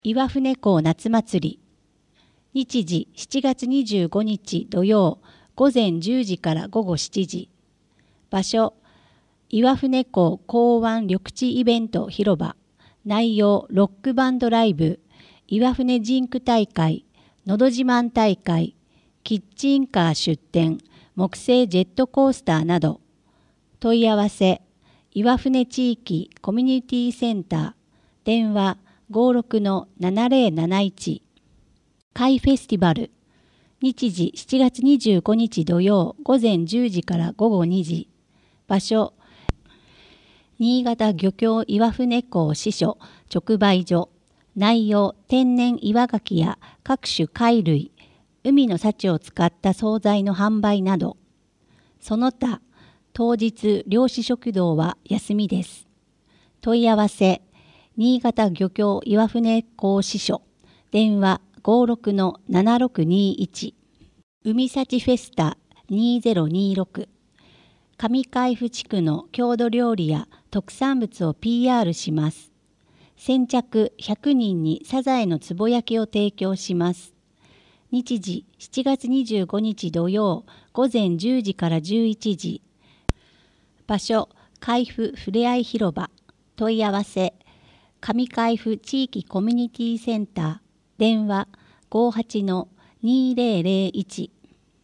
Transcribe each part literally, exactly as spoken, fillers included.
岩船港夏祭り。日時しちがつにじゅうごにち土曜午前じゅうじから午後しちじ。場所、岩船港港湾緑地イベント広場。内容、ロックバンドライブ、岩船ジンク大会、のど自慢大会、キッチンカー出店、木製ジェットコースターなど。問い合わせ、岩船地域コミュニティセンター、電話 ごろくのななぜろなないち。貝フェスティバル。日時しちがつにじゅうごにち土曜午前じゅうじから午後にじ。場所、新潟漁協岩船港支所直売所。内容、天然岩牡蠣や各種貝類、海の幸を使った惣菜の販売など。その他、当日漁師食堂は休みです。問い合わせ、新潟漁協岩船港支所。電話ごろくのななろくにいち。海幸フェスタにせんにじゅうろく。上海部地区の郷土料理や特産物を ピーアール します。先着ひゃくにんにサザエのつぼ焼きを提供します。日時しちがつにじゅうごにち土曜午前じゅうじからじゅういちじ。場所、海部ふれあい広場。問い合わせ、上海部地域コミュニティセンター。電話ごはちのにぜろぜろいち。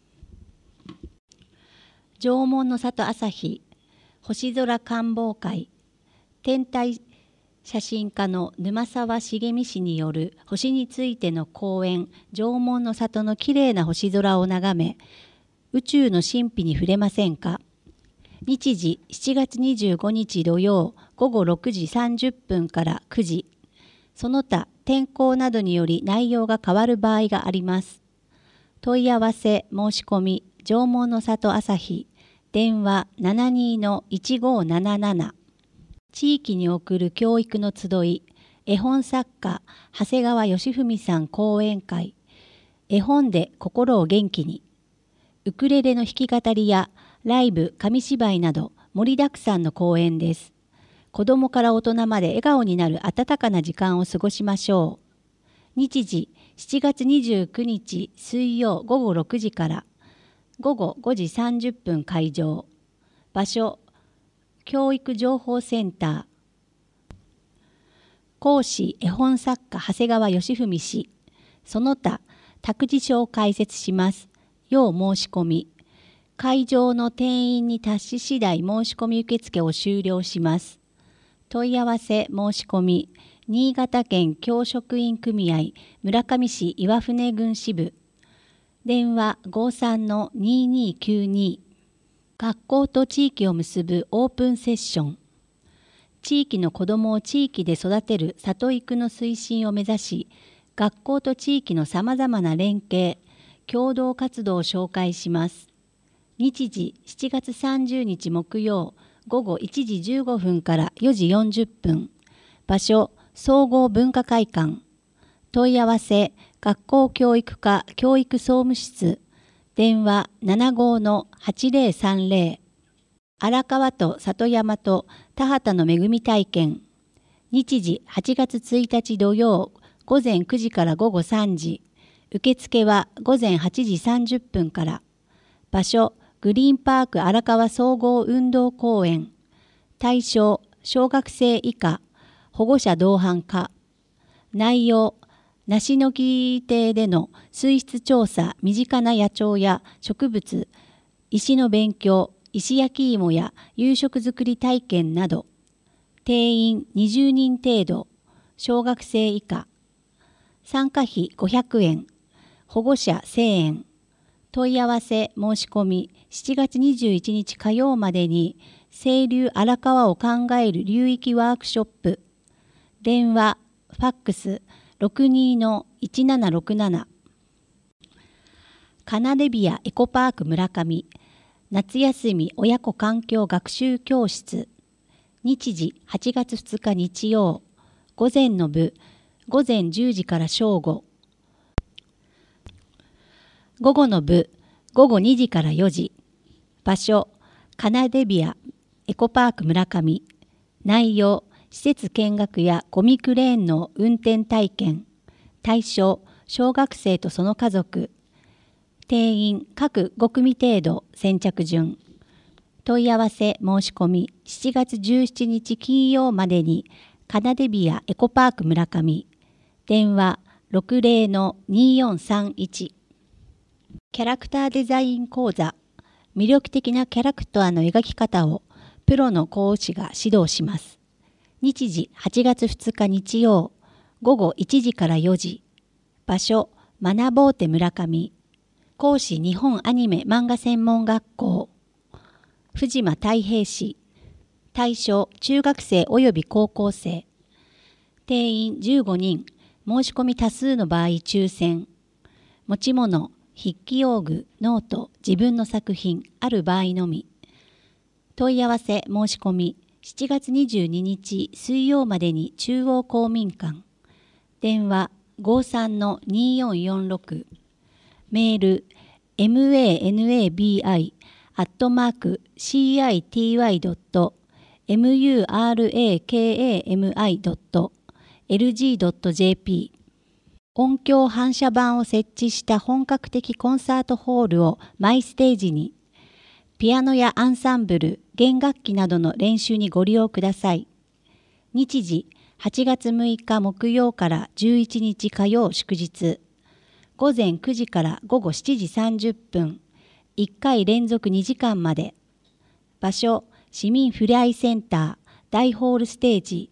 縄文の里朝日、星空観望会。天体写真家の沼沢茂美氏による星についての講演、縄文の里のきれいな星空を眺め、宇宙の神秘に触れませんか。日時しちがつにじゅうごにち土曜午後ろくじさんじゅっぷんからくじ。その他、天候などにより内容が変わる場合があります。問い合わせ申し込み、縄文の里朝日、電話ななにのいちごなななな。地域に送る教育の集い、絵本作家、長谷川義文さん講演会、絵本で心を元気に、ウクレレの弾き語りやライブ、紙芝居など盛りだくさんの講演です。子どもから大人まで笑顔になる温かな時間を過ごしましょう。日時しちがつにじゅうくにち水曜午後ろくじから午後ごじさんじゅっぷん開場。場所、教育情報センター。講師、絵本作家、長谷川義文氏。その他、託児所を開設します。要申し込み。会場の定員に達し次第申し込み受付を終了します。問い合わせ申し込み、新潟県教職員組合村上市岩船郡支部。電話ごさんのににきゅうに。学校と地域を結ぶオープンセッション。地域の子どもを地域で育てる里育の推進を目指し、学校と地域のさまざまな連携、共同活動を紹介します。日時しちがつさんじゅうにち木曜午後いちじじゅうごふんからよじよんじゅっぷん。場所、総合文化会館。問い合わせ、学校教育課教育総務室。電話ななごのはちぜろさんぜろ。荒川と里山と田畑の恵み体験。日時はちがつついたち土曜午前くじから午後さんじ。受付は午前はちじさんじゅっぷんから。場所、グリーンパーク荒川総合運動公園。対象、小学生以下、保護者同伴可。内容、梨の木邸での水質調査、身近な野鳥や植物、石の勉強、石焼き芋や夕食作り体験など。定員にじゅうにん程度、小学生以下。参加費ごひゃくえん、保護者せんえん。問い合わせ申し込みしちがつにじゅういちにち火曜までに清流荒川を考える流域ワークショップ。電話、ファックスろくにのいちななろくなな。カナデビアエコパーク村上夏休み親子環境学習教室。日時はちがつふつか日曜午前の部午前じゅうじから正午。午後の部、午後にじからよじ。場所、カナデビア、エコパーク村上。内容、施設見学やゴミクレーンの運転体験。 対象、小学生とその家族。定員、各ご組程度、先着順。問い合わせ申し込みしちがつじゅうしちにち金曜までにカナデビアエコパーク村上電話 ろくぜろのによんさんいち キャラクターデザイン講座魅力的なキャラクターの描き方をプロの講師が指導します。日時はちがつふつか日曜午後いちじからよじ場所学ぼうて村上講師日本アニメ漫画専門学校藤間太平市対象中学生及び高校生定員じゅうごにん申し込み多数の場合抽選持ち物筆記用具ノート自分の作品ある場合のみ問い合わせ申し込みしちがつにじゅうににち水曜までに中央公民館電話 ごさんのによんよんろく メール マナビ アットマーク シーアイティーワイ ドット ムラカミ ドット エルジー ドット ジェーピー 音響反射板を設置した本格的コンサートホールをマイステージにピアノやアンサンブル、弦楽器などの練習にご利用ください。日時はちがつむいか木曜からじゅういちにち火曜祝日ごぜんくじからごごしちじさんじゅっぷんいっかい連続にじかんまで。場所、市民ふれあいセンター、大ホールステージ。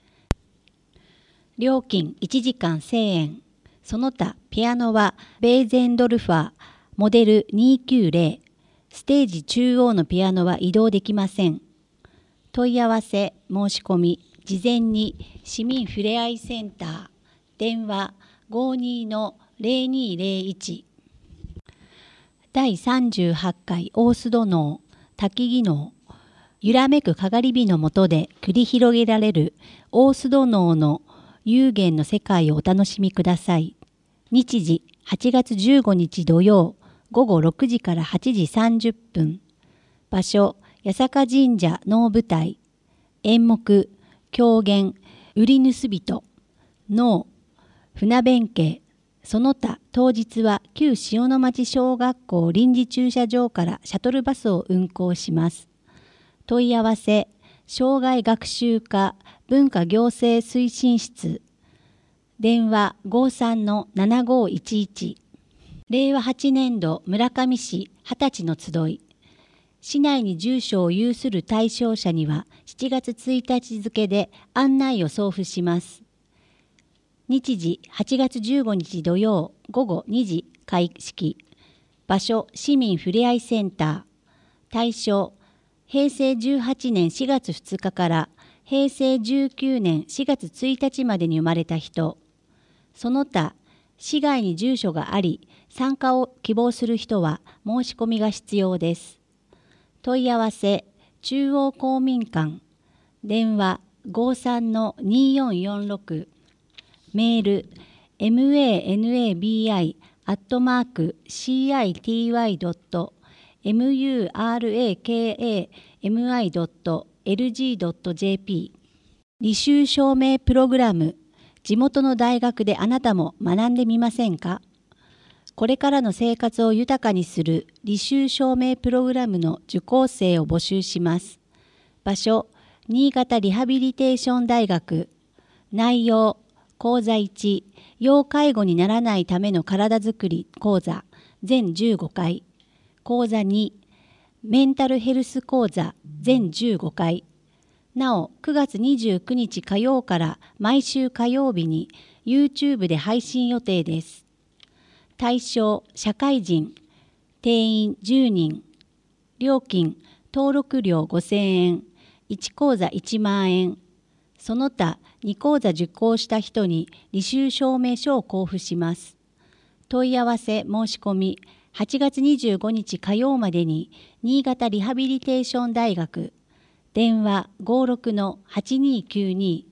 料金いちじかんせんえん。その他、ピアノはベーゼンドルファー、モデルにひゃくきゅうじゅう。ステージ中央のピアノは移動できません。問い合わせ、申し込み、事前に市民ふれあいセンター、電話ごにのぜろにぜろいち。だいさんじゅうはちかい大須戸能滝技能揺らめくかがり火の下で繰り広げられる大須戸能の幽玄の世界をお楽しみください。日時はちがつじゅうごにち土曜午後ろくじからはちじさんじゅっぷん場所八坂神社能舞台演目狂言売り盗人能船弁慶その他当日は旧塩の町小学校臨時駐車場からシャトルバスを運行します。問い合わせ、障害学習課文化行政推進室、電話 ごさんのななごいちいち。れいわはちねんど村上市はたちの集い。市内に住所を有する対象者にはしちがつついたち付で案内を送付します。日時はちがつじゅうごにち土曜午後にじ開式場所市民ふれあいセンター対象へいせいじゅうはちねんしがつふつかからへいせいじゅうきゅうねんしがつついたちまでに生まれた人その他市外に住所があり参加を希望する人は申し込みが必要です。問い合わせ中央公民館電話 ごさんのによんよんろくメール マナビ アットマーク シーアイティーワイ ドット ムラカミ ドット エルジー ドット ジェーピー 履修証明プログラム地元の大学であなたも学んでみませんか？これからの生活を豊かにする履修証明プログラムの受講生を募集します。場所新潟リハビリテーション大学内容講座いち、要介護にならないための体づくり講座全じゅうごかい。講座に、メンタルヘルス講座全じゅうごかい。なお、くがつにじゅうくにち火曜から毎週火曜日に YouTube で配信予定です。対象、社会人、定員じゅうにん。料金、登録料ごせんえん。いち講座いちまんえん。その他、に講座受講した人に履修証明書を交付します。問い合わせ申し込みはちがつにじゅうごにち火曜までに新潟リハビリテーション大学電話 ごろくのはちにきゅうに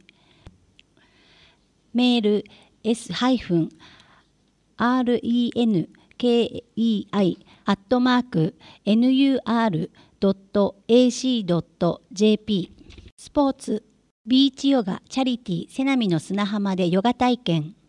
メール エス アットマーク エヌユーアール ドット エーシー ドット ジェーピー スポーツビーチヨガチャリティセナミの砂浜でヨガ体験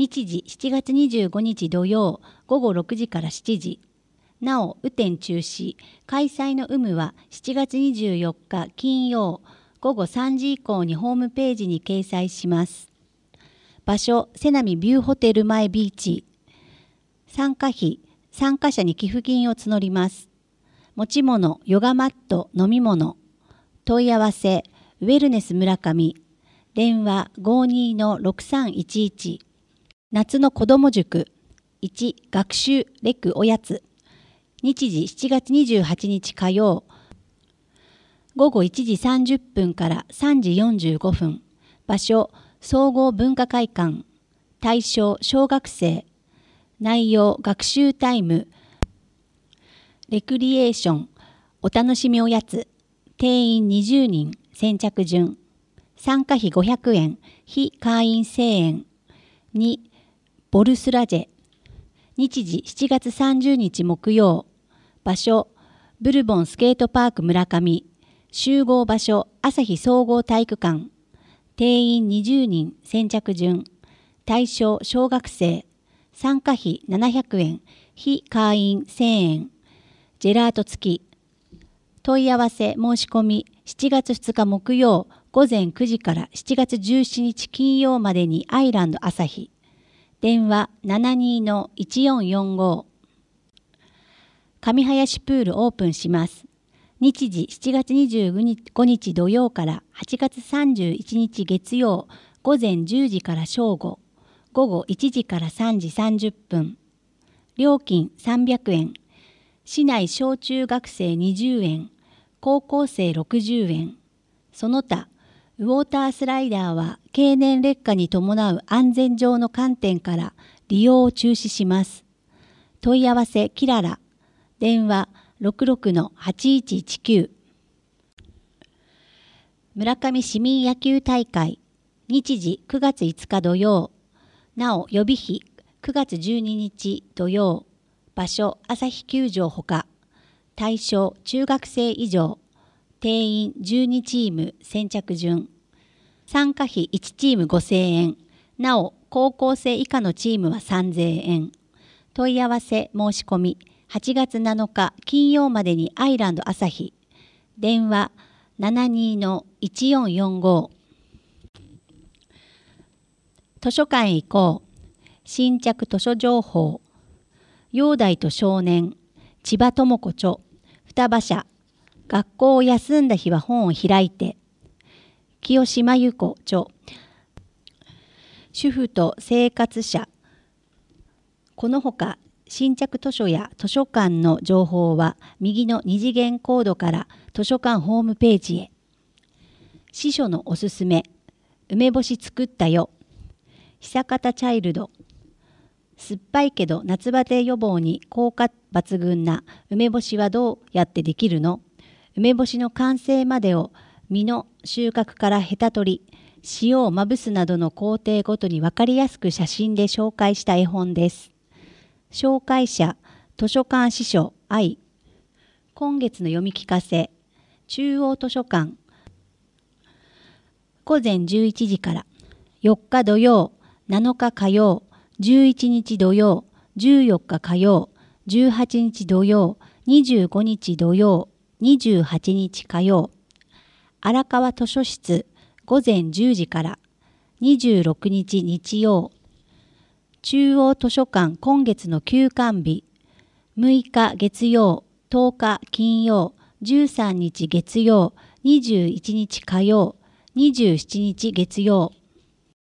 日時しちがつにじゅうごにち土曜ごごろくじからしちじ。なお、雨天中止。開催の有無はしちがつにじゅうよっか金曜ごごさんじ以降にホームページに掲載します。場所、瀬波ビューホテル前ビーチ。参加費、参加者に寄付金を募ります。持ち物、ヨガマット、飲み物。問い合わせ、ウェルネス村上。電話 ごーにーのろくさんいちいち。夏の子ども塾。いち、学習レクおやつ。日時しちがつにじゅうはちにち火曜。ごごいちじさんじゅっぷんからさんじよんじゅうごふん。場所、総合文化会館。対象、小学生。内容、学習タイム。レクリエーション、お楽しみおやつ。定員にじゅうにん、先着順。参加費ごひゃくえん、非会員せんえん。に、ボルスラジェ。日時しちがつさんじゅうにち木曜。場所、ブルボンスケートパーク村上。集合場所、朝日総合体育館。定員にじゅうにん、先着順。対象、小学生。参加費ななひゃくえん、非会員せんえん。ジェラート付き。問い合わせ申し込みしちがつふつか木曜ごぜんくじからしちがつじゅうしちにち金曜までにアイランド朝日。電話 ななにーのいちよんよんご。上林プールオープンします。日時しちがつにじゅうごにち土曜からはちがつさんじゅういちにち月曜ごぜんじゅうじから正午、ごごいちじからさんじさんじゅっぷん。料金さんびゃくえん。市内小中学生にじゅうえん、高校生ろくじゅうえん。その他、ウォータースライダーは経年劣化に伴う安全上の観点から利用を中止します。問い合わせキララ。電話 ろくろくのはちいちいちきゅう。村上市民野球大会。日時くがついつか土曜。なお予備費くがつじゅうににち土曜。場所、朝日球場ほか。対象、中学生以上。定員じゅうにチーム、先着順。参加費いちチームごせんえん。なお、高校生以下のチームはさんぜんえん。問い合わせ、申し込み。はちがつなのか金曜までにアイランド朝日。電話 ななにーのいちよんよんご。図書館へ行こう。新着図書情報。煬帝と少年、千葉智子著、双葉社、学校を休んだ日は本を開いて、清島由子著、主婦と生活者。このほか、新着図書や図書館の情報は、右の二次元コードから図書館ホームページへ。司書のおすすめ、梅干し作ったよ、久方チャイルド。酸っぱいけど夏バテ予防に効果抜群な梅干しはどうやってできるの？梅干しの完成までを実の収穫からヘタ取り、塩をまぶすなどの工程ごとに分かりやすく写真で紹介した絵本です。紹介者、図書館司書愛。今月の読み聞かせ、中央図書館。ごぜんじゅういちじからよっか土曜、なのか火曜、じゅういちにち土曜、じゅうよっか火曜、じゅうはちにち土曜、にじゅうごにち土曜、にじゅうはちにち火曜。荒川図書室ごぜんじゅうじからにじゅうろくにち日曜。中央図書館今月の休館日。むいか月曜、とおか金曜、じゅうさんにち月曜、にじゅういちにち火曜、にじゅうしちにち月曜。